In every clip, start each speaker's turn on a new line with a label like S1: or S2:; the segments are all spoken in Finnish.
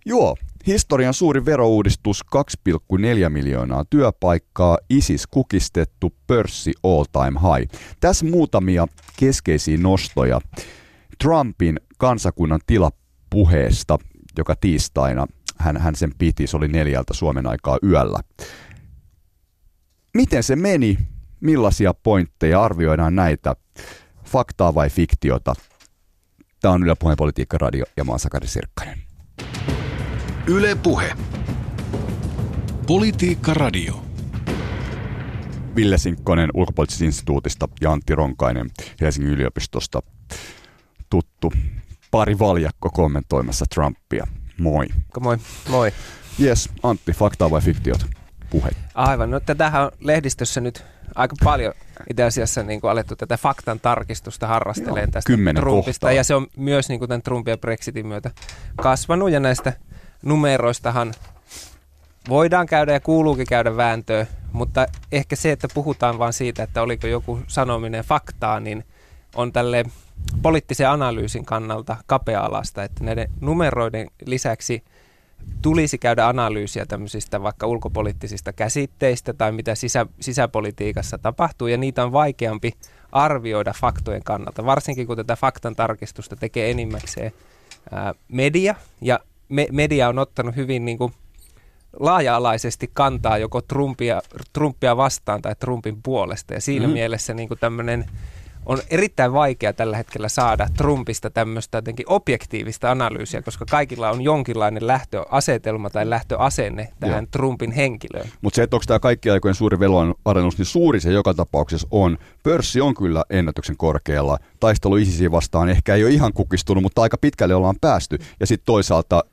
S1: Joo, historian suuri verouudistus, 2,4 miljoonaa työpaikkaa, ISIS kukistettu, pörssi all time high. Tässä muutamia keskeisiä nostoja Trumpin kansakunnan tilapuheesta, joka tiistaina hän sen piti, se oli 4 Suomen aikaa yöllä. Miten se meni? Millaisia pointteja arvioidaan näitä? Faktaa vai fiktiota? Tämä on Yle Puheen Politiikka-radio ja mä oon Sakari Sirkkanen.
S2: Yle Puhe. Politiikka-radio.
S1: Ville Sinkkonen Ulkopoliittisesta instituutista ja Antti Ronkainen Helsingin yliopistosta. Tuttu pari valjakko kommentoimassa Trumpia. Moi.
S3: Moi. Moi.
S1: Jes, Antti, faktaa vai fiktiot? Puhe.
S3: Aivan. No tätähän on lehdistössä nyt aika paljon itse asiassa niin kuin alettu tätä faktan tarkistusta harrasteleen tästä Trumpista.
S1: Kohtaa.
S3: Ja se on myös niin kuin tämän Trumpin ja Brexitin myötä kasvanut. Ja näistä numeroistahan voidaan käydä ja kuuluukin käydä vääntöä. Mutta ehkä se, että puhutaan vaan siitä, että oliko joku sanominen faktaa, niin on tälle poliittisen analyysin kannalta kapea-alasta. Että näiden numeroiden lisäksi tulisi käydä analyysiä tämmöisistä vaikka ulkopoliittisista käsitteistä tai mitä sisäpolitiikassa tapahtuu, ja niitä on vaikeampi arvioida faktojen kannalta, varsinkin kun tätä faktan tarkistusta tekee enimmäkseen media, ja media on ottanut hyvin niin kuin laaja-alaisesti kantaa joko Trumpia vastaan tai Trumpin puolesta, ja siinä mielessä niin kuin tämmöinen on erittäin vaikea tällä hetkellä saada Trumpista tämmöistä jotenkin objektiivista analyysiä, koska kaikilla on jonkinlainen lähtöasetelma tai lähtöasenne tähän Trumpin henkilöön.
S1: Mutta se, että onko tämä kaikki aikojen suuri veroalennus, niin suuri se joka tapauksessa on. Pörssi on kyllä ennätyksen korkealla. Taistelu ISISiä vastaan ehkä ei ole ihan kukistunut, mutta aika pitkälle ollaan päästy. Ja sitten toisaalta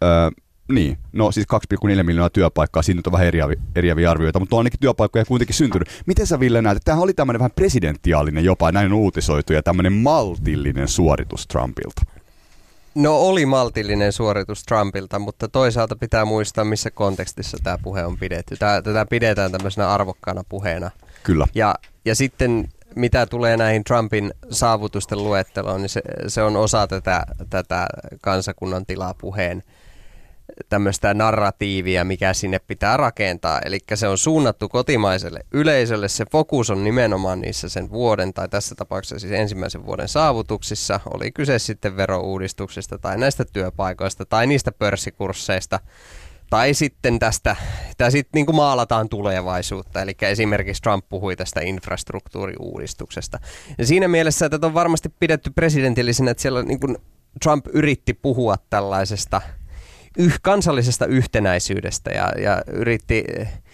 S1: siis 2,4 miljoonaa työpaikkaa, siinä nyt on vähän eriäviä arvioita, mutta on ainakin työpaikkoja kuitenkin syntynyt. Miten sä, Ville, näet, että tämähän oli tämmöinen vähän presidentiaalinen jopa, näin on uutisoitu, ja tämmöinen maltillinen suoritus Trumpilta?
S4: No oli maltillinen suoritus Trumpilta, mutta toisaalta pitää muistaa, missä kontekstissa tämä puhe on pidetty. Tätä pidetään tämmöisenä arvokkaana puheena.
S1: Kyllä.
S4: Ja sitten mitä tulee näihin Trumpin saavutusten luetteloon, niin se on osa tätä kansakunnan tilapuheen tämmöistä narratiivia, mikä sinne pitää rakentaa. Eli se on suunnattu kotimaiselle yleisölle. Se fokus on nimenomaan niissä sen vuoden, tai tässä tapauksessa siis ensimmäisen vuoden saavutuksissa. Oli kyse sitten verouudistuksesta tai näistä työpaikoista tai niistä pörssikursseista. Tai sitten tästä sitten niin kuin maalataan tulevaisuutta. Eli esimerkiksi Trump puhui tästä infrastruktuuriuudistuksesta. Ja siinä mielessä tätä on varmasti pidetty presidentillisenä, että siellä niin kuin Trump yritti puhua tällaisesta kansallisesta yhtenäisyydestä ja yritti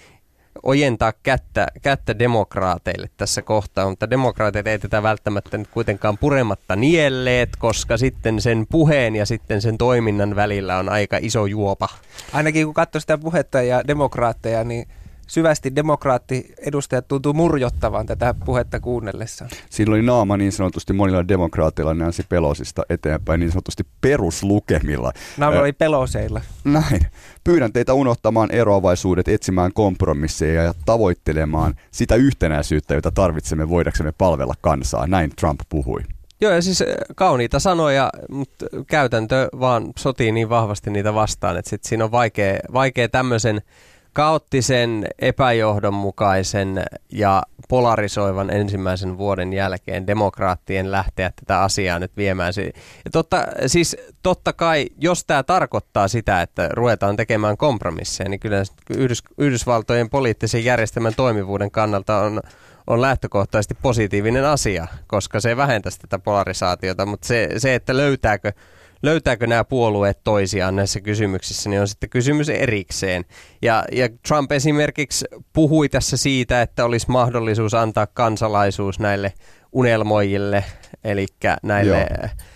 S4: ojentaa kättä demokraateille tässä kohtaa, mutta demokraatit ei tätä välttämättä nyt kuitenkaan purematta nielleet, koska sitten sen puheen ja sitten sen toiminnan välillä on aika iso juopa.
S3: Ainakin kun katsoo sitä puhetta ja demokraatteja, niin syvästi demokraatti-edustajat tuntuu murjottavan tätä puhetta kuunnellessaan.
S1: Siinä oli naama niin sanotusti monilla demokraateilla Nancy Pelosista eteenpäin niin sanotusti peruslukemilla.
S3: Naama oli Peloseilla.
S1: Näin. Pyydän teitä unohtamaan eroavaisuudet, etsimään kompromisseja ja tavoittelemaan sitä yhtenäisyyttä, jota tarvitsemme voidaksemme palvella kansaa. Näin Trump puhui.
S4: Joo, ja siis kauniita sanoja, mutta käytäntö vaan sotii niin vahvasti niitä vastaan, että sitten siinä on vaikea tämmöisen kaoottisen, epäjohdonmukaisen ja polarisoivan ensimmäisen vuoden jälkeen demokraattien lähteä tätä asiaa nyt viemään. Ja totta kai, jos tämä tarkoittaa sitä, että ruvetaan tekemään kompromisseja, niin kyllä Yhdysvaltojen poliittisen järjestelmän toimivuuden kannalta on lähtökohtaisesti positiivinen asia, koska se vähentäisi tätä polarisaatiota, mutta se että löytääkö nämä puolueet toisiaan näissä kysymyksissä, niin on sitten kysymys erikseen. Ja Trump esimerkiksi puhui tässä siitä, että olisi mahdollisuus antaa kansalaisuus näille unelmoijille, eli näille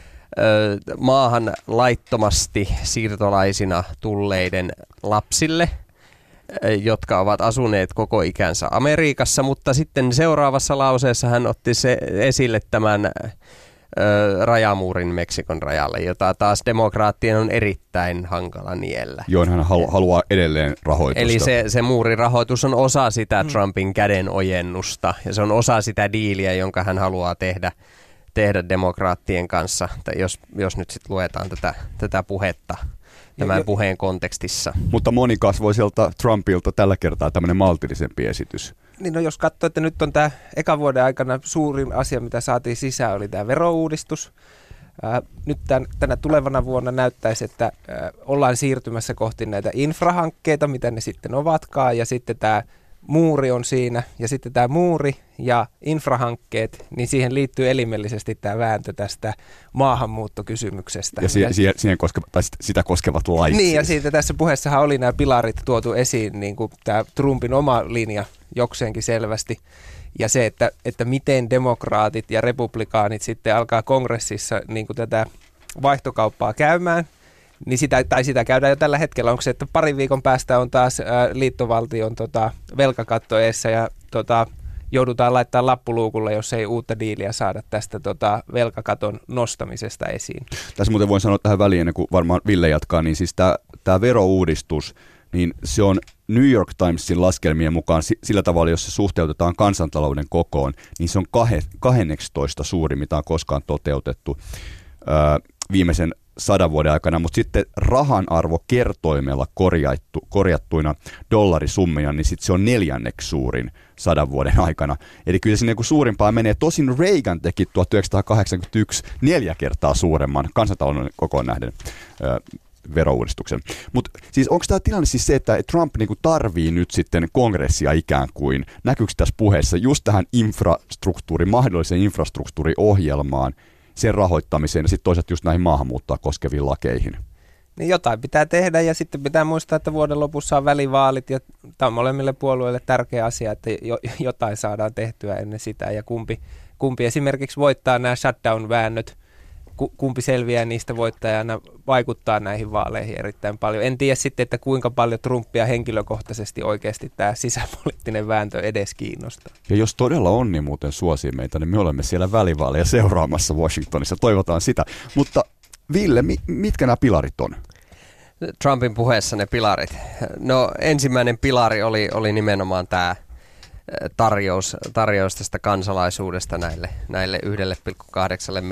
S4: maahan laittomasti siirtolaisina tulleiden lapsille, jotka ovat asuneet koko ikänsä Amerikassa, mutta sitten seuraavassa lauseessa hän otti esille tämän rajamuurin Meksikon rajalle, jota taas demokraattien on erittäin hankala niellä.
S1: Joo, hän haluaa edelleen rahoitusta.
S4: Eli se muurirahoitus on osa sitä Trumpin kädenojennusta, ja se on osa sitä diiliä, jonka hän haluaa tehdä demokraattien kanssa, jos nyt sitten luetaan tätä puhetta tämän puheen kontekstissa.
S1: Mutta monikasvoiselta Trumpilta tällä kertaa tämmöinen maltillisempi esitys.
S3: Niin no jos katsoo, että nyt on tämä ekan vuoden aikana suurin asia, mitä saatiin sisään, oli tämä verouudistus. Nyt tänä tulevana vuonna näyttäisi, että ollaan siirtymässä kohti näitä infrahankkeita, mitä ne sitten ovatkaan, ja sitten tämä muuri on siinä, ja sitten tämä muuri ja infrahankkeet, niin siihen liittyy elimellisesti tämä vääntö tästä maahanmuuttokysymyksestä.
S1: Ja sitä koskevat lait.
S3: Niin, ja siitä tässä puheessahan oli nämä pilarit tuotu esiin, niin kuin tämä Trumpin oma linja jokseenkin selvästi. Ja se, että miten demokraatit ja republikaanit sitten alkaa kongressissa niin kuin tätä vaihtokauppaa käymään, niin sitä käydään jo tällä hetkellä. Onko se, että parin viikon päästä on taas liittovaltion velkakatto eessä ja joudutaan laittaa lappuluukulle, jos ei uutta diiliä saada tästä velkakaton nostamisesta esiin.
S1: Tässä muuten voin sanoa tähän väliin, ennen kuin varmaan Ville jatkaa, niin siis tämä verouudistus, niin se on New York Timesin laskelmien mukaan sillä tavalla, jos se suhteutetaan kansantalouden kokoon, niin se on 12 suurin, mitä on koskaan toteutettu viimeisen 100 vuoden aikana, mutta sitten rahan arvo kertoimella korjattuina dollarisummina, niin sitten se on 4. suurin 100 vuoden aikana. Eli kyllä sinne kun suurimpaa menee. Tosin Reagan teki 1981 4 kertaa suuremman kansantalouden kokoon nähden verouudistuksen. Mutta siis onko tämä tilanne siis se, että Trump niinku tarvii nyt sitten kongressia ikään kuin, näkyykö tässä puheessa just tähän mahdolliseen infrastruktuuriohjelmaan, sen rahoittamiseen ja sitten toisaalta just näihin maahanmuuttoa koskeviin lakeihin?
S3: Niin jotain pitää tehdä ja sitten pitää muistaa, että vuoden lopussa on välivaalit ja tämä on molemmille puolueille tärkeä asia, että jotain saadaan tehtyä ennen sitä ja kumpi esimerkiksi voittaa nämä shutdown-väännöt, kumpi selviää niistä voittajana, vaikuttaa näihin vaaleihin erittäin paljon. En tiedä sitten, että kuinka paljon Trumpia henkilökohtaisesti oikeasti tämä sisäpoliittinen vääntö edes kiinnostaa.
S1: Ja jos todella on, niin muuten suosii meitä, niin me olemme siellä välivaaleja seuraamassa Washingtonissa. Toivotaan sitä. Mutta Ville, mitkä nämä pilarit on?
S4: Trumpin puheessa ne pilarit. No ensimmäinen pilari oli nimenomaan tämä tarjous tästä kansalaisuudesta näille 1,8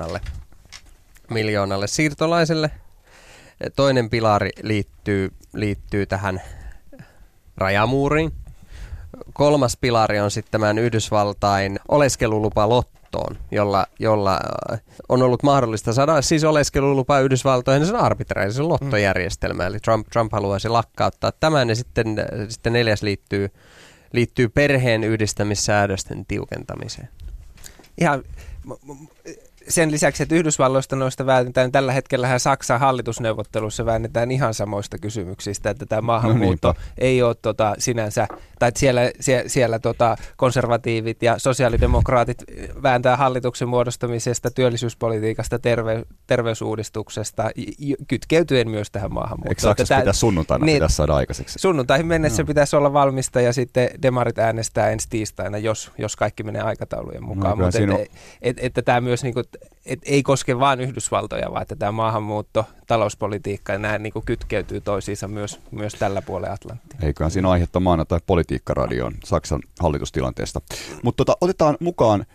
S4: miljoonalle siirtolaiselle. Toinen pilari liittyy tähän rajamuuriin. Kolmas pilari on sitten tämän Yhdysvaltain oleskelulupa lottoon, jolla on ollut mahdollista saada siis oleskelulupa Yhdysvaltoihin sen arbitraarisen lottojärjestelmään. Eli Trump haluaisi lakkauttaa tämän ja sitten 4. liittyy perheen yhdistämissäädösten tiukentamiseen.
S3: Ihan sen lisäksi, että Yhdysvalloista noista väännetään, tällä hetkellähän Saksan hallitusneuvottelussa väännetään ihan samoista kysymyksistä, että tämä maahanmuutto ei ole sinänsä, tai että siellä konservatiivit ja sosiaalidemokraatit vääntää hallituksen muodostamisesta, työllisyyspolitiikasta, terveysuudistuksesta, kytkeytyen myös tähän maahanmuuttoon.
S1: Eikö Saksassa pitäisi sunnuntaina pitäisi saada aikaiseksi?
S3: Sunnuntaihin mennessä pitäisi olla valmista ja sitten demarit äänestää ensi tiistaina, jos kaikki menee aikataulujen mukaan. Mutta että tämä myös niinku, ei koske vain Yhdysvaltoja, vaan että tämä maahanmuutto, talouspolitiikka ja nämä niinku kytkeytyy toisiinsa myös tällä puolella Atlanttia.
S1: Eiköhän siinä aihetta maanantai politiikkaradioon Saksan hallitustilanteesta. Mutta otetaan mukaan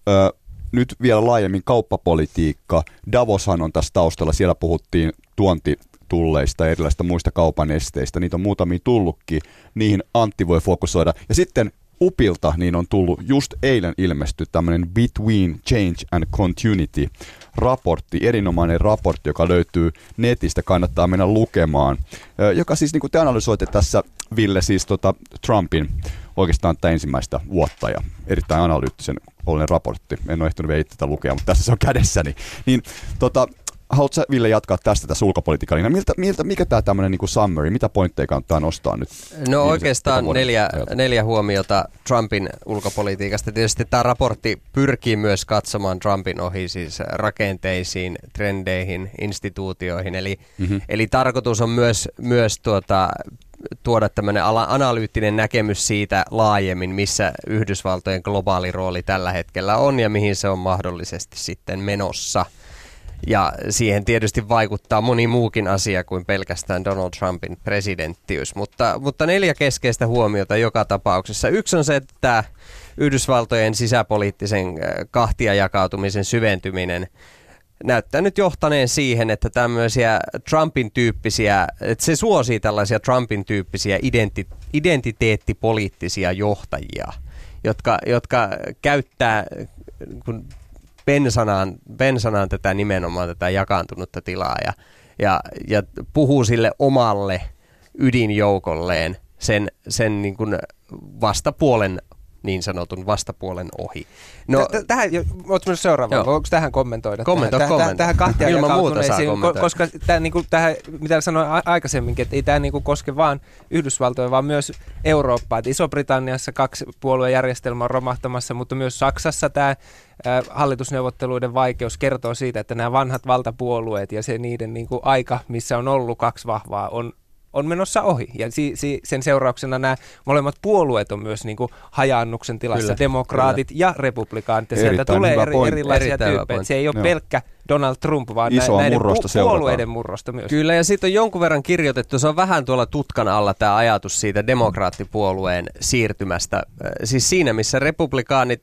S1: nyt vielä laajemmin kauppapolitiikka. Davoshan on tässä taustalla, siellä puhuttiin tuontitulleista ja erilaisista muista kaupan esteistä. Niitä on muutamia tullutkin, niihin Antti voi fokusoida. Ja sitten UPilta niin on tullut just eilen ilmesty tämmöinen Between Change and Continuity raportti, erinomainen raportti, joka löytyy netistä, kannattaa mennä lukemaan, joka siis niin kuin te analysoitte tässä, Ville, siis Trumpin oikeastaan tämä ensimmäistä vuotta ja erittäin analyyttisen olen raportti. En ole ehtinyt vielä itse tätä lukea, mutta tässä se on kädessäni. Niin, haluatko sä, Ville, jatkaa tässä ulkopolitiikalla? Mikä tämä tämmöinen niin kuin summary, mitä pointteja kannattaa nostaa nyt?
S4: No oikeastaan neljä huomiota Trumpin ulkopolitiikasta. Tietysti tämä raportti pyrkii myös katsomaan Trumpin ohi siis rakenteisiin, trendeihin, instituutioihin. Eli tarkoitus on myös tuoda tämmöinen analyyttinen näkemys siitä laajemmin, missä Yhdysvaltojen globaali rooli tällä hetkellä on ja mihin se on mahdollisesti sitten menossa. Ja siihen tietysti vaikuttaa moni muukin asia kuin pelkästään Donald Trumpin presidenttiys, mutta 4 keskeistä huomiota joka tapauksessa. Yksi on se, että tämä Yhdysvaltojen sisäpoliittisen kahtiajakautumisen syventyminen näyttää nyt johtaneen siihen, että tämmöisiä Trumpin tyyppisiä, että se suosii tällaisia Trumpin tyyppisiä identiteettipoliittisia johtajia, jotka käyttää bensanaan tätä nimenomaan tätä jakaantunutta tilaa ja puhuu sille omalle ydinjoukolleen sen niin kuin niin sanotun vastapuolen ohi.
S3: No, tähän, oletko myös seuraava, voiko tähän kommentoida? Tähän kahtia
S4: ilman muuta saa kommentoida.
S3: Koska tähän, mitä sanoin aikaisemminkin, että ei tämä koske vaan Yhdysvaltoja, vaan myös Eurooppaa. Että Iso-Britanniassa 2-puoluejärjestelmä on romahtamassa, mutta myös Saksassa tämä hallitusneuvotteluiden vaikeus kertoo siitä, että nämä vanhat valtapuolueet ja se niiden aika, missä on ollut 2 vahvaa, on menossa ohi. Ja sen seurauksena nämä molemmat puolueet on myös hajaannuksen tilassa, kyllä, demokraatit ja republikaanit. Ja sieltä tulee erilaisia tyyppejä. Se ei ole pelkkä Donald Trump, vaan näiden puolueiden murrosta myös.
S4: Kyllä, ja siitä on jonkun verran kirjoitettu. Se on vähän tuolla tutkan alla tämä ajatus siitä demokraattipuolueen siirtymästä. Siis siinä, missä republikaanit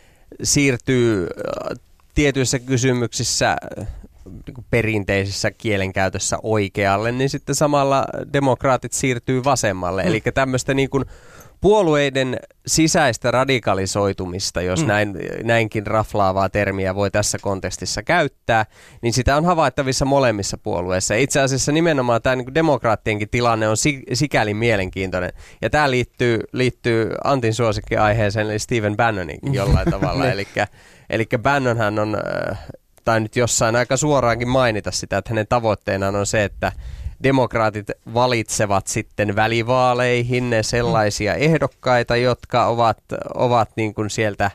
S4: siirtyy tietyissä kysymyksissä perinteisessä kielenkäytössä oikealle, niin sitten samalla demokraatit siirtyy vasemmalle. Eli tämmöistä puolueiden sisäistä radikalisoitumista, jos näinkin raflaavaa termiä voi tässä kontekstissa käyttää, niin sitä on havaittavissa molemmissa puolueissa. Itse asiassa nimenomaan tämä demokraattienkin tilanne on sikäli mielenkiintoinen. Ja tämä liittyy Antin suosikkiaiheeseen, eli Stephen Bannoninkin jollain tavalla. Eli Bannonhan on tai nyt jossain aika suoraankin mainita sitä, että hänen tavoitteenaan on se, että demokraatit valitsevat sitten välivaaleihin ne sellaisia ehdokkaita, jotka ovat niin kuin sieltä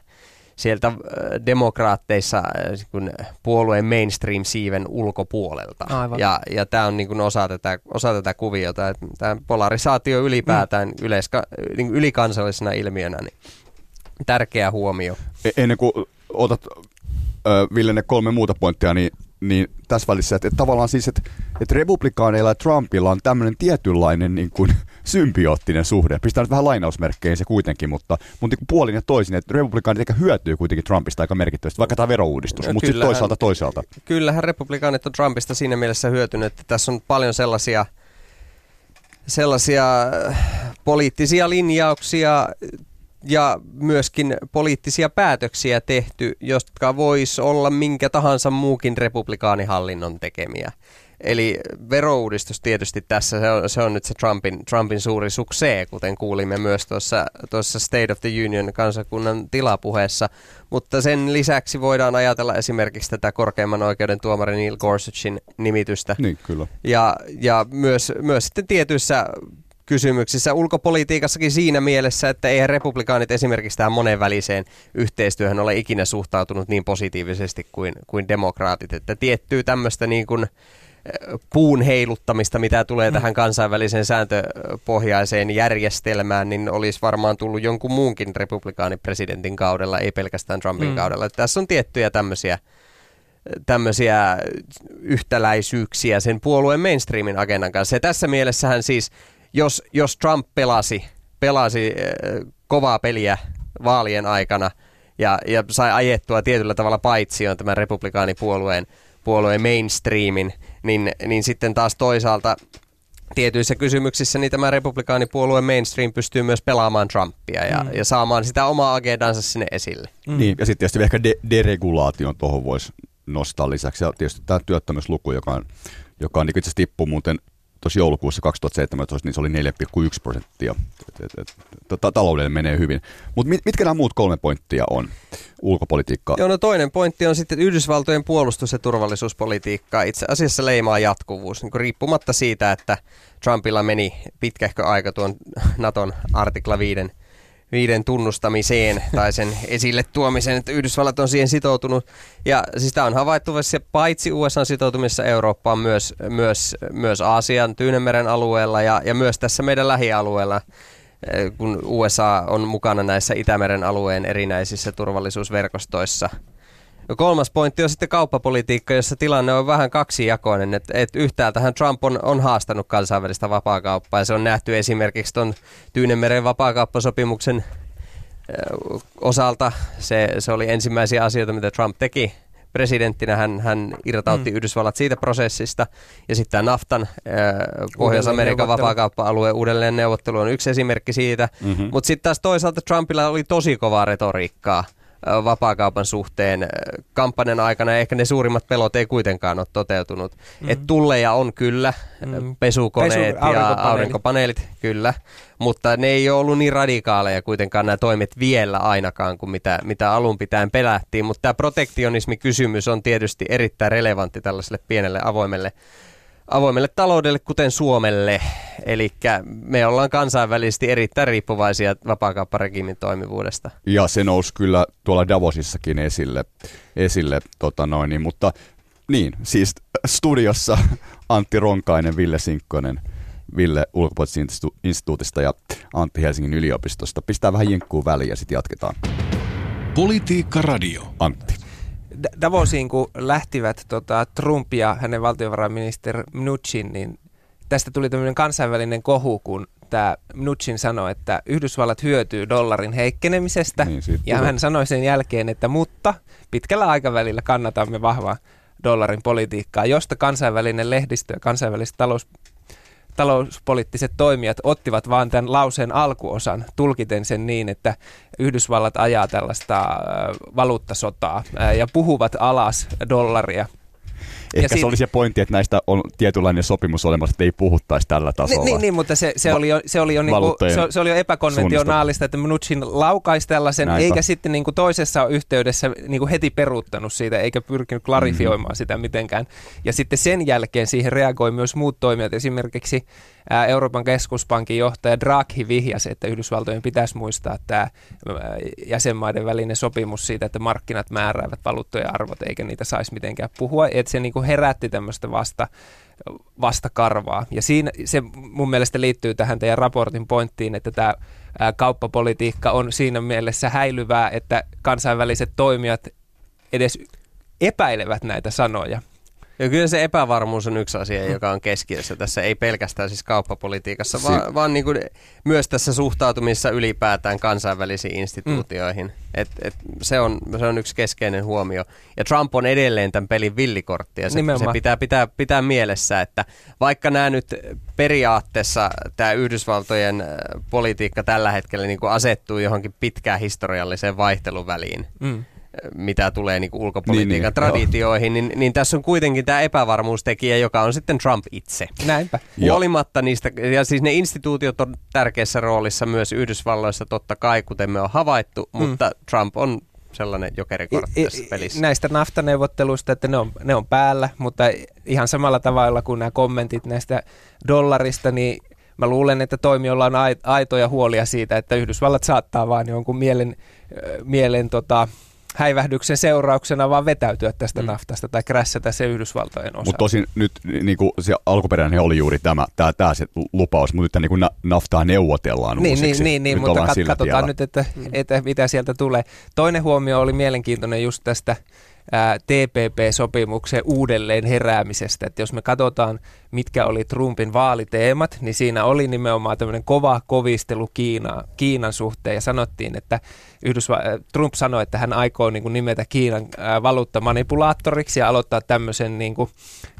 S4: demokraatteissa niin puolueen mainstream-siiven ulkopuolelta. Ja tämä on niin kuin osa tätä kuviota, että tämä polarisaatio ylipäätään niin ylikansallisena ilmiönä, niin tärkeä huomio.
S1: Ennen kuin otat Ville ne 3 muuta pointtia, niin tässä välissä, että tavallaan siis, että republikaaneilla ja Trumpilla on tämmöinen tietynlainen niin kuin symbioottinen suhde. Pistää nyt vähän lainausmerkkejä se kuitenkin, mutta niin kuin puolin ja toisin, että republikaanit ehkä hyötyy kuitenkin Trumpista aika merkittävästi, vaikka tämä verouudistus, mutta sitten toisaalta. Kyllähän
S4: republikaanit on Trumpista siinä mielessä hyötynyt, että tässä on paljon sellaisia poliittisia linjauksia ja myöskin poliittisia päätöksiä tehty, jotka vois olla minkä tahansa muukin republikaanihallinnon tekemiä. Eli verouudistus tietysti tässä, se on nyt se Trumpin suuri suksee, kuten kuulimme myös tuossa State of the Union kansakunnan tilapuheessa. Mutta sen lisäksi voidaan ajatella esimerkiksi tätä korkeimman oikeuden tuomari Neil Gorsuchin nimitystä.
S1: Niin, kyllä.
S4: Ja myös sitten tietyissä kysymyksissä ulkopolitiikassakin siinä mielessä, että eihän republikaanit esimerkiksi tähän monenväliseen yhteistyöhön ole ikinä suhtautunut niin positiivisesti kuin demokraatit, että tiettyy tämmöistä niin kuin puun heiluttamista, mitä tulee tähän kansainväliseen sääntöpohjaiseen järjestelmään, niin olisi varmaan tullut jonkun muunkin republikaanipresidentin kaudella, ei pelkästään Trumpin kaudella. Että tässä on tiettyjä tämmöisiä yhtäläisyyksiä sen puolueen mainstreamin agendan kanssa. Ja tässä mielessähän siis jos Trump pelasi kovaa peliä vaalien aikana ja sai ajettua tietyllä tavalla paitsioon tämän republikaanipuolueen mainstreamin, niin sitten taas toisaalta tietyissä kysymyksissä niin tämä republikaanipuolueen mainstream pystyy myös pelaamaan Trumpia ja saamaan sitä omaa agendansa sinne esille.
S1: Niin, ja sitten tietysti ehkä deregulaation tuohon voisi nostaa lisäksi. Ja tietysti tämä työttömyysluku, joka on itse asiassa tippuu muuten tuossa joulukuussa 2017, niin se oli 4,1%. Taloudelle menee hyvin. Mutta mitkä nämä muut 3 pointtia on ulkopolitiikkaa?
S4: Joo, no toinen pointti on sitten, että Yhdysvaltojen puolustus- ja turvallisuuspolitiikkaa itse asiassa leimaa jatkuvuus. Niin riippumatta siitä, että Trumpilla meni pitkähkö aika tuon Naton artikla 5 tunnustamiseen tai sen esille tuomiseen, että Yhdysvallat on siihen sitoutunut. Ja siis tämä on havaittu paitsi USA:n sitoutumisessa Eurooppaan, myös Aasian Tyynenmeren alueella ja myös tässä meidän lähialueella, kun USA on mukana näissä Itämeren alueen erinäisissä turvallisuusverkostoissa. No 3. pointti on sitten kauppapolitiikka, jossa tilanne on vähän kaksijakoinen. Että yhtäältähän Trump on haastanut kansainvälistä vapaakauppaa ja se on nähty esimerkiksi tuon Tyynenmeren vapaakauppasopimuksen osalta. Se oli ensimmäisiä asioita, mitä Trump teki presidenttinä hän irtautti Yhdysvallat siitä prosessista. Ja sitten tämä NAFTAn Pohjois-Amerikan vapaakauppa-alueen uudelleen neuvottelu on yksi esimerkki siitä. Mutta sitten taas toisaalta Trumpilla oli tosi kovaa retoriikkaa vapaakaupan suhteen kampanjan aikana, ja ehkä ne suurimmat pelot ei kuitenkaan ole toteutunut. Että tulleja on kyllä, pesukoneet ja aurinkopaneelit kyllä, mutta ne ei ole ollut niin radikaaleja kuitenkaan nämä toimet vielä ainakaan kuin mitä alun pitäen pelättiin, mutta tämä protektionismikysymys on tietysti erittäin relevantti tällaiselle pienelle avoimelle taloudelle, kuten Suomelle. Eli me ollaan kansainvälisesti erittäin riippuvaisia vapaakaupparegiimin toimivuudesta. Ja
S1: se nousi kyllä tuolla Davosissakin esille mutta niin, siis studiossa Antti Ronkainen, Ville Sinkkonen, Ville ulkopoliittisesta instituutista ja Antti Helsingin yliopistosta. Pistää vähän jinkkuun väliin ja sitten jatketaan.
S2: Politiikka Radio.
S1: Antti.
S3: Davosiin, kun lähtivät Trump ja hänen valtiovarainministeri Mnuchin, niin tästä tuli tämmöinen kansainvälinen kohu, kun tämä Mnuchin sanoi, että Yhdysvallat hyötyy dollarin heikkenemisestä. Niin, ja hän sanoi sen jälkeen, että mutta pitkällä aikavälillä kannatamme vahvaa dollarin politiikkaa, josta kansainvälinen lehdistö ja kansainväliset talouspoliittiset toimijat ottivat vaan tämän lauseen alkuosan, tulkiten sen niin, että Yhdysvallat ajaa tällaista valuuttasotaa ja puhuvat alas dollaria.
S1: Ehkä se oli se pointti, että näistä on tietynlainen sopimus olemassa, että ei puhuttaisi tällä tasolla.
S3: Niin, mutta se oli jo epäkonventionaalista, että Mnuchin laukaisi tällaisen, näinpä. Eikä sitten niin kuin toisessa yhteydessä niin kuin heti peruuttanut siitä, eikä pyrkinyt klarifioimaan sitä mitenkään. Ja sitten sen jälkeen siihen reagoi myös muut toimijat, esimerkiksi Euroopan keskuspankin johtaja Draghi vihjasi, että Yhdysvaltojen pitäisi muistaa tämä jäsenmaiden välinen sopimus siitä, että markkinat määräävät valuuttojen arvot, eikä niitä saisi mitenkään puhua, että se niin kuin herätti tämmöistä vastakarvaa. Ja siinä se mun mielestä liittyy tähän teidän raportin pointtiin, että tämä kauppapolitiikka on siinä mielessä häilyvää, että kansainväliset toimijat edes epäilevät näitä sanoja.
S4: Ja kyllä se epävarmuus on yksi asia, joka on keskiössä tässä, ei pelkästään siis kauppapolitiikassa, vaan niin kuin myös tässä suhtautumisessa ylipäätään kansainvälisiin instituutioihin. Se on yksi keskeinen huomio. Ja Trump on edelleen tämän pelin villikortti, ja se pitää mielessä, että vaikka nämä nyt periaatteessa tämä Yhdysvaltojen politiikka tällä hetkellä niin kuin asettuu johonkin pitkään historialliseen vaihteluväliin, mitä tulee niin kuin ulkopolitiikan traditioihin, niin tässä on kuitenkin tämä epävarmuustekijä, joka on sitten Trump itse.
S3: Näinpä.
S4: Huolimatta niistä, ja siis ne instituutiot on tärkeässä roolissa myös Yhdysvalloissa totta kai, kuten me on havaittu, mutta Trump on sellainen jokerikortti tässä pelissä.
S3: Näistä NAFTA-neuvotteluista, että ne on päällä, mutta ihan samalla tavalla kuin nämä kommentit näistä dollarista, niin mä luulen, että toimijoilla on aitoja huolia siitä, että Yhdysvallat saattaa vaan jonkun mielen häivähdyksen seurauksena vaan vetäytyä tästä naftasta tai krässätä se Yhdysvaltojen osa.
S1: Mutta tosin nyt niin kuin se alkuperäinen oli juuri tämä se lupaus, mutta nyt niin naftaa neuvotellaan uusiksi.
S3: Niin, mutta katsotaan nyt, että mitä sieltä tulee. Toinen huomio oli mielenkiintoinen just tästä TPP-sopimuksen uudelleen heräämisestä. Että jos me katsotaan, mitkä oli Trumpin vaaliteemat, niin siinä oli nimenomaan tämmöinen kova kovistelu Kiinan suhteen. Ja sanottiin, että Trump sanoi, että hän aikoo niin kuin nimetä Kiinan valuuttamanipulaattoriksi ja aloittaa tämmöisen niin kuin,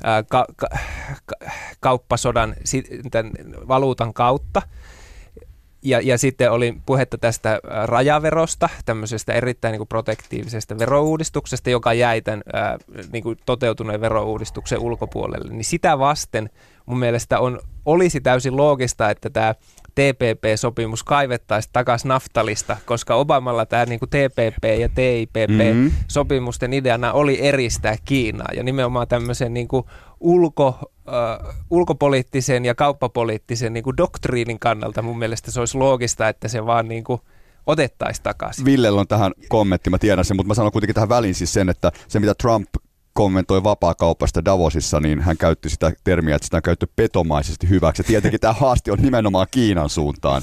S3: kauppasodan tämän valuutan kautta. Ja sitten oli puhetta tästä rajaverosta, tämmöisestä erittäin niin kuin protektiivisesta verouudistuksesta, joka jäi tämän niin kuin toteutuneen verouudistuksen ulkopuolelle. Niin sitä vasten mun mielestä olisi täysin loogista, että tämä TPP-sopimus kaivettaisiin takaisin naftalista, koska Obamalla tämä niin kuin TPP ja TIPP-sopimusten ideana oli eristää Kiinaa. Ja nimenomaan tämmöisen niin kuin ulkopoliittisen ja kauppapoliittisen niin kuin doktriinin kannalta mun mielestä se olisi loogista, että se vaan niin kuin otettaisiin takaisin.
S1: Villellä on tähän kommentti, mä tiedän sen, mutta mä sanon kuitenkin tähän väliin siis sen, että se mitä Trump kommentoi vapaakaupasta Davosissa, niin hän käytti sitä termiä, että sitä on käytetty petomaisesti hyväksi. Ja tietenkin tämä haaste on nimenomaan Kiinan suuntaan.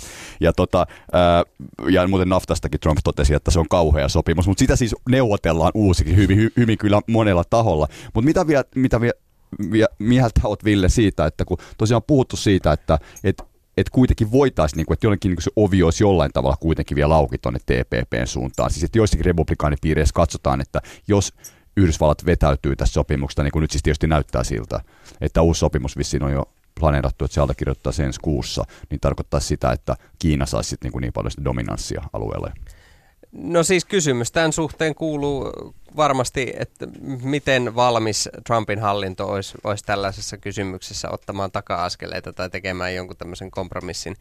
S1: Ja muuten naftastakin Trump totesi, että se on kauhea sopimus, mutta sitä siis neuvotellaan uusiksi hyvin kyllä monella taholla. Mutta mitä mieltä olet, Ville, siitä, että kun tosiaan on puhuttu siitä, että kuitenkin voitaisiin, niin kuin, että jollekin niin se ovi olisi jollain tavalla kuitenkin vielä auki tuonne TPPn suuntaan. Siis että joissakin republikaanipiireissä katsotaan, että jos Yhdysvallat vetäytyy tästä sopimuksesta, niin kuin nyt siis tietysti näyttää siltä, että uusi sopimus vissiin on jo planeerattu, että se allekirjoittaa ensi kuussa, niin tarkoittaa sitä, että Kiina saisi sitten niin paljon sitä dominanssia alueelle.
S4: No siis kysymys tämän suhteen kuuluu varmasti, että miten valmis Trumpin hallinto olisi tällaisessa kysymyksessä ottamaan taka-askeleita tai tekemään jonkun tämmöisen kompromissin.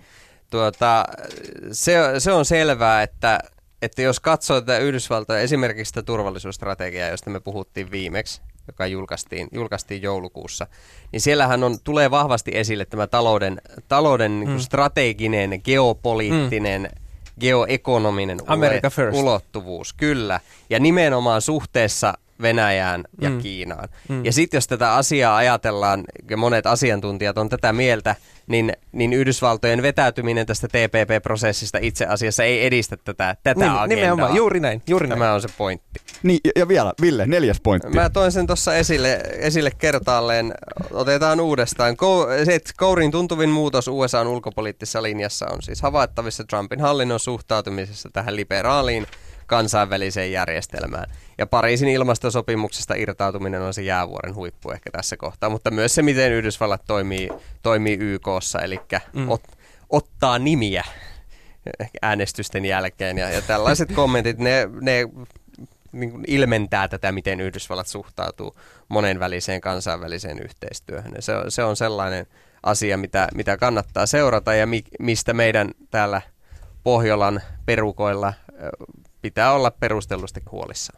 S4: Se on selvää, että jos katsoo tätä Yhdysvaltojen esimerkiksi sitä turvallisuusstrategiaa, josta me puhuttiin viimeksi, joka julkaistiin joulukuussa, niin siellähän tulee vahvasti esille tämä talouden niin kuin strateginen, geopoliittinen, geoekonominen ulottuvuus, kyllä. Ja nimenomaan suhteessa Venäjään ja Kiinaan. Ja sitten jos tätä asiaa ajatellaan, ja monet asiantuntijat on tätä mieltä, niin Yhdysvaltojen vetäytyminen tästä TPP-prosessista itse asiassa ei edistä tätä agendaa.
S3: Nimenomaan, juuri näin.
S4: Tämä on se pointti.
S1: Niin, ja vielä, Ville, 4. pointti.
S4: Mä toin sen tuossa esille kertaalleen. Otetaan uudestaan. Kouriin tuntuvin muutos USA:n ulkopoliittisessa linjassa on siis havaittavissa Trumpin hallinnon suhtautumisessa tähän liberaaliin kansainväliseen järjestelmään. Ja Pariisin ilmastosopimuksesta irtautuminen on se jäävuoren huippu ehkä tässä kohtaa, mutta myös se, miten Yhdysvallat toimii YK:ssa, eli ottaa nimiä äänestysten jälkeen. Ja tällaiset kommentit, ne niin kuin ilmentää tätä, miten Yhdysvallat suhtautuu monenväliseen kansainväliseen yhteistyöhön. Ja se on sellainen asia, mitä kannattaa seurata ja mistä meidän täällä Pohjolan perukoilla pitää olla perustellusti huolissaan.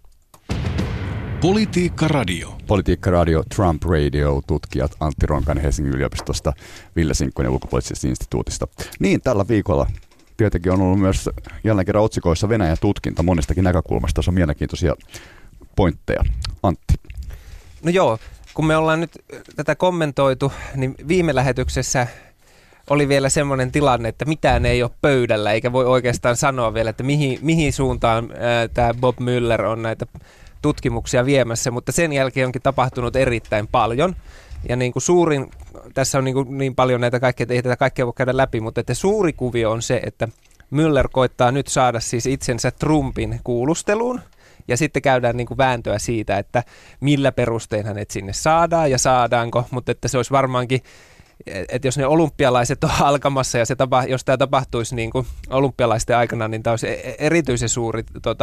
S2: Politiikka Radio.
S1: Politiikka Radio, Trump Radio, tutkijat Antti Ronkainen Helsingin yliopistosta, Ville Sinkkonen ulkopoliittisesta instituutista. Niin, tällä viikolla tietenkin on ollut myös jälleen kerran otsikoissa Venäjän tutkinta monestakin näkökulmasta. Tässä on mielenkiintoisia pointteja. Antti.
S3: No joo, kun me ollaan nyt tätä kommentoitu, niin viime lähetyksessä oli vielä semmoinen tilanne, että mitään ei ole pöydällä, eikä voi oikeastaan sanoa vielä, että mihin suuntaan tämä Bob Mueller on näitä tutkimuksia viemässä, mutta sen jälkeen onkin tapahtunut erittäin paljon. Ja niin kuin tässä on niin paljon näitä kaikkea, ei tätä kaikkea voi käydä läpi, mutta että suuri kuvio on se, että Mueller koittaa nyt saada siis itsensä Trumpin kuulusteluun, ja sitten käydään niin kuin vääntöä siitä, että millä perustein hänet sinne saadaan ja saadaanko, mutta että se olisi varmaankin, että jos ne olympialaiset on alkamassa ja jos tämä tapahtuisi niin kuin olympialaisten aikana, niin tämä olisi erityisen suuri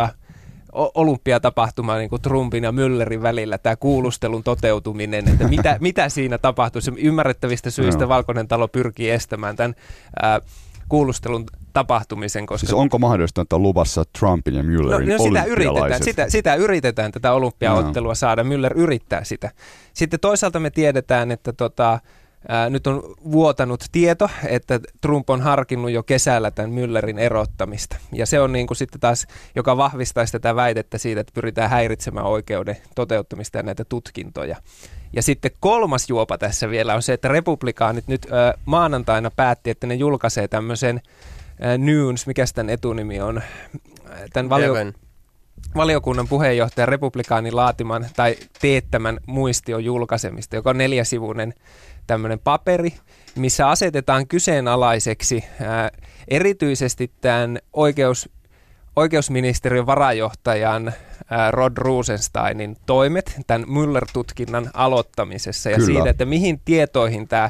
S3: olympiatapahtuma niin kuin Trumpin ja Müllerin välillä, tämä kuulustelun toteutuminen, että mitä siinä tapahtuisi. Ymmärrettävistä syistä Valkoinen talo pyrkii estämään tämän kuulustelun tapahtumisen. Koska
S1: siis onko mahdollista, että on luvassa Trumpin ja Müllerin olympialaiset?
S3: Sitä yritetään tätä olympiaottelua saada. Müller yrittää sitä. Sitten toisaalta me tiedetään, että nyt on vuotanut tieto, että Trump on harkinnut jo kesällä tämän Müllerin erottamista. Ja se on niin kuin sitten taas, joka vahvistaisi tätä väitettä siitä, että pyritään häiritsemään oikeuden toteuttamista ja näitä tutkintoja. Ja sitten kolmas juopa tässä vielä on se, että republikaanit nyt maanantaina päätti, että ne julkaisee tämmöisen Nunes, mikä tämän etunimi on, tämän valiokunnan puheenjohtajan republikaanin laatiman tai teettämän muistion julkaisemista, joka on 4-sivuinen tämmöinen paperi, missä asetetaan kyseenalaiseksi erityisesti tämän oikeusministeriön varajohtajan Rod Rosensteinin toimet tämän Mueller-tutkinnan aloittamisessa ja siinä, että mihin tietoihin tämä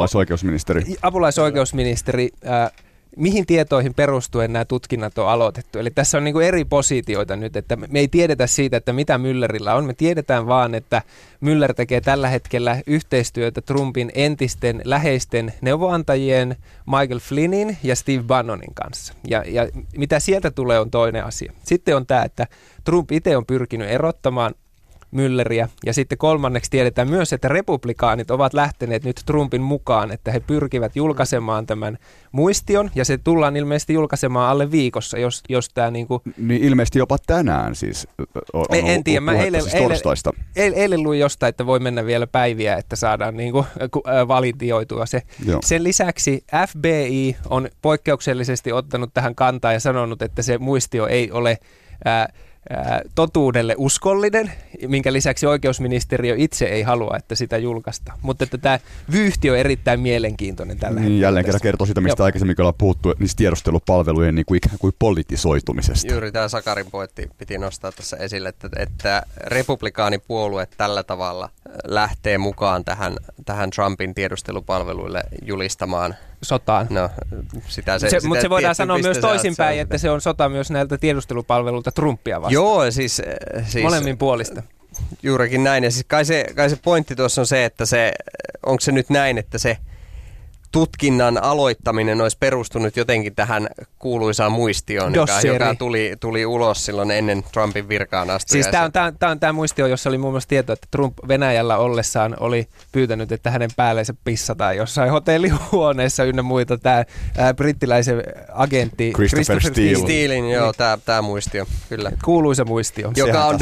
S3: apulaisoikeusministeri mihin tietoihin perustuen nämä tutkinnat on aloitettu. Eli tässä on niin kuin eri positioita nyt, että me ei tiedetä siitä, että mitä Müllerillä on. Me tiedetään vaan, että Mueller tekee tällä hetkellä yhteistyötä Trumpin entisten läheisten neuvonantajien Michael Flynnin ja Steve Bannonin kanssa. Ja mitä sieltä tulee on toinen asia. Sitten on tämä, että Trump itse on pyrkinyt erottamaan Mülleriä. Ja sitten kolmanneksi tiedetään myös, että republikaanit ovat lähteneet nyt Trumpin mukaan, että he pyrkivät julkaisemaan tämän muistion, ja se tullaan ilmeisesti julkaisemaan alle viikossa, jos tämä niinku
S1: niin ilmeisesti jopa tänään siis on
S3: en tiedä, mä
S1: torstaista.
S3: Eilen luin jostain, että voi mennä vielä päiviä, että saadaan niinku validioitua se. Joo. Sen lisäksi FBI on poikkeuksellisesti ottanut tähän kantaa ja sanonut, että se muistio ei ole totuudelle uskollinen, minkä lisäksi oikeusministeriö itse ei halua, että sitä julkaistaan. Mutta että tämä vyyhti on erittäin mielenkiintoinen tällä hetkellä.
S1: Jälleen kerran kertoo sitä, mistä aikaisemmin ollaan puhuttu, niistä tiedustelupalvelujen niin kuin ikään kuin politisoitumisesta.
S4: Juuri tämä Sakarin pointti piti nostaa tässä esille, että republikaanipuolue tällä tavalla lähtee mukaan tähän Trumpin tiedustelupalveluille julistamaan
S3: sotaan.
S4: No,
S3: mutta se voidaan sanoa myös toisinpäin, että se on sota myös näiltä tiedustelupalveluilta Trumpia vastaan.
S4: Joo, siis
S3: molemmin puolista.
S4: Juurikin näin. Ja siis kai se pointti tuossa on se, että onko se nyt näin, että se tutkinnan aloittaminen olisi perustunut jotenkin tähän kuuluisaan muistioon, joka tuli ulos silloin ennen Trumpin virkaan astua.
S3: Siis tämä on tämä muistio, jossa oli muun muassa tieto, että Trump Venäjällä ollessaan oli pyytänyt, että hänen päälleensä pissataan jossain hotellihuoneessa ynnä muita. Tämä brittiläisen agentti
S1: Christopher
S4: Steelin, joo, tämä muistio, kyllä.
S3: Kuuluisa muistio.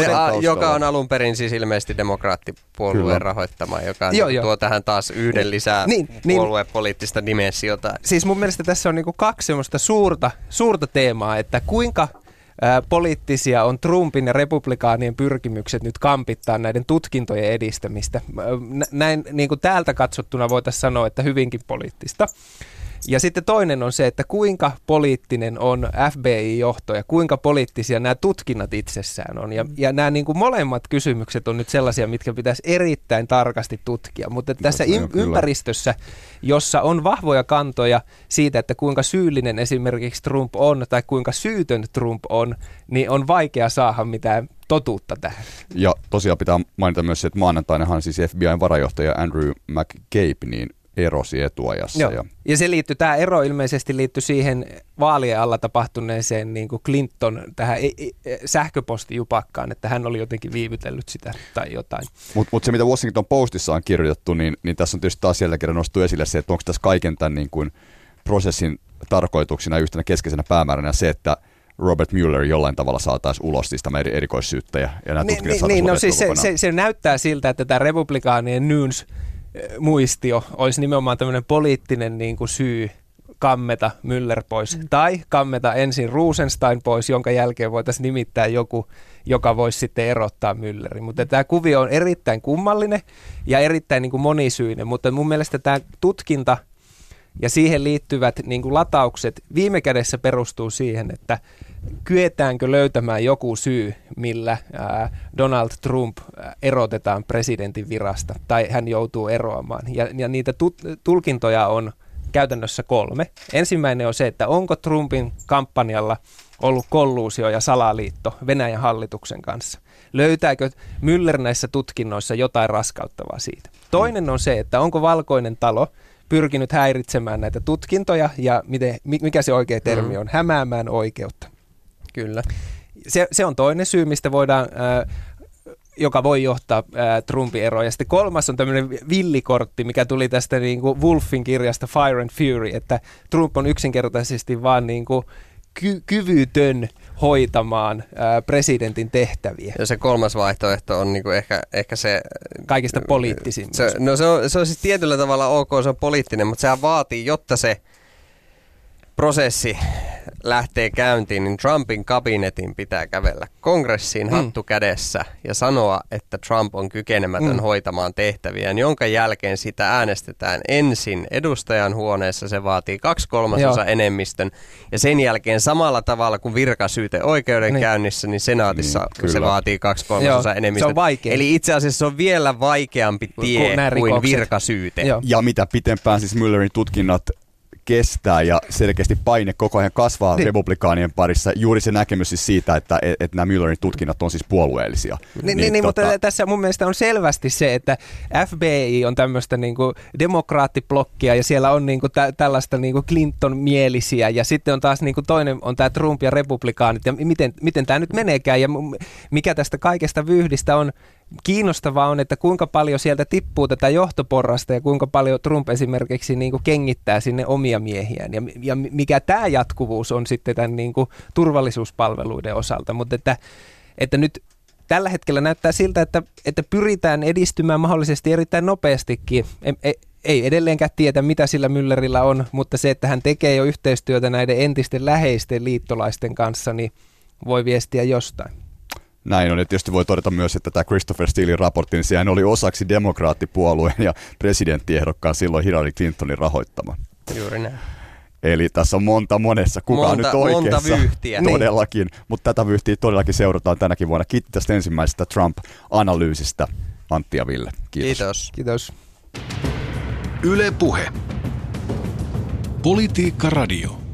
S4: Joka on alun perin siis ilmeisesti demokraattipuolueen rahoittama, joka tuo tähän taas yhden lisää puoluepoliittista dimensiota.
S3: Siis mun mielestä tässä on niinku kaksi semmoista suurta teemaa, että kuinka poliittisia on Trumpin ja republikaanien pyrkimykset nyt kampittaa näiden tutkintojen edistämistä. Näin niin kuin täältä katsottuna voitaisiin sanoa, että hyvinkin poliittista. Ja sitten toinen on se, että kuinka poliittinen on FBI-johto ja kuinka poliittisia nämä tutkinnat itsessään on. Ja nämä niin kuin molemmat kysymykset on nyt sellaisia, mitkä pitäisi erittäin tarkasti tutkia. Mutta tässä ympäristössä, jossa on vahvoja kantoja siitä, että kuinka syyllinen esimerkiksi Trump on tai kuinka syytön Trump on, niin on vaikea saada mitään totuutta tähän.
S1: Ja tosiaan pitää mainita myös se, että maanantainahan siis FBI:n varajohtaja Andrew McCabe niin erosi etuajassa.
S3: Ja se tämä ero ilmeisesti liittyi siihen vaalien alla tapahtuneeseen niin kuin Clinton tähän sähköpostijupakkaan, että hän oli jotenkin viivytellyt sitä tai jotain.
S1: Mutta se, mitä Washington Postissa on kirjoitettu, niin tässä on tietysti taas siellä kerran nostettu esille se, että onko tässä kaiken tämän niin kuin prosessin tarkoituksena yhtenä keskeisenä päämääränä se, että Robert Mueller jollain tavalla saataisiin ulos siis tämä erikoissyyttäjä ja nämä tutkinnat saataisiin
S3: se näyttää siltä, että tämä republikaanien muistio olisi nimenomaan tämmöinen poliittinen niin kuin syy kammeta Mueller pois. Tai kammeta ensin Rosenstein pois, jonka jälkeen voitaisiin nimittää joku, joka voisi sitten erottaa Muellerin. Mutta tämä kuvio on erittäin kummallinen ja erittäin niin kuin monisyinen. Mutta mun mielestä tämä tutkinta ja siihen liittyvät niin kuin lataukset viime kädessä perustuu siihen, että kyetäänkö löytämään joku syy, millä Donald Trump erotetaan presidentin virasta tai hän joutuu eroamaan. Ja niitä tulkintoja on käytännössä 3. Ensimmäinen on se, että onko Trumpin kampanjalla ollut kolluusio ja salaliitto Venäjän hallituksen kanssa. Löytääkö Mueller näissä tutkinnoissa jotain raskauttavaa siitä? Toinen on se, että onko Valkoinen talo pyrkinyt häiritsemään näitä tutkintoja ja mikä se oikea termi on, hämäämään oikeutta.
S4: Kyllä.
S3: Se on toinen syy, mistä voidaan, joka voi johtaa Trumpin eroon. Ja sitten kolmas on tämmöinen villikortti, mikä tuli tästä niin kuin Wolfin kirjasta Fire and Fury, että Trump on yksinkertaisesti vaan niin kuin kyvytön hoitamaan presidentin tehtäviä.
S4: Ja se kolmas vaihtoehto on niinku ehkä se
S3: kaikista poliittisin.
S4: Se on siis tietyllä tavalla ok, se on poliittinen, mutta sehän vaatii, jotta se prosessi lähtee käyntiin, niin Trumpin kabinetin pitää kävellä kongressiin hattu kädessä ja sanoa, että Trump on kykenemätön hoitamaan tehtäviä, jonka jälkeen sitä äänestetään ensin edustajan huoneessa, se vaatii 2/3 enemmistön, ja sen jälkeen samalla tavalla kuin virkasyyte oikeudenkäynnissä, niin senaatissa se vaatii 2/3 enemmistön. Eli itse asiassa se on vielä vaikeampi tie kuin virkasyyte.
S1: Ja mitä pitempään siis Muellerin tutkinnat kestää ja selkeästi paine koko ajan kasvaa republikaanien parissa. Juuri se näkemys siis siitä, että nämä Muellerin tutkinnat on siis puolueellisia.
S3: Mutta tässä mun mielestä on selvästi se, että FBI on tämmöistä niinku demokraattiblokkia ja siellä on niinku tällaista niinku Clinton-mielisiä ja sitten on taas niinku toinen on tämä Trump ja republikaanit ja miten tämä nyt meneekään ja mikä tästä kaikesta vyyhdistä on kiinnostavaa on, että kuinka paljon sieltä tippuu tätä johtoporrasta ja kuinka paljon Trump esimerkiksi niin kuin kengittää sinne omia miehiään ja mikä tämä jatkuvuus on sitten tämän niin kuin turvallisuuspalveluiden osalta, mutta että nyt tällä hetkellä näyttää siltä, että pyritään edistymään mahdollisesti erittäin nopeastikin. Ei edelleenkään tiedä, mitä sillä Muellerilla on, mutta se, että hän tekee jo yhteistyötä näiden entisten läheisten liittolaisten kanssa, niin voi viestiä jostain.
S1: Näin on, ja tietysti voi todeta myös, että tämä Christopher Steelein raportti, niin sehän oli osaksi demokraattipuolueen ja presidenttiehdokkaan silloin Hillary Clintonin rahoittama.
S4: Juuri näin.
S1: Eli tässä on monessa. Kuka on nyt oikeassa?
S4: Monta vyyhtiä.
S1: Todellakin, mutta tätä vyyhtiä todellakin seurataan tänäkin vuonna. Kiitos tästä ensimmäisestä Trump-analyysistä, Antti ja Ville. Kiitos.
S3: Kiitos.
S2: Yle Puhe. Politiikka Radio.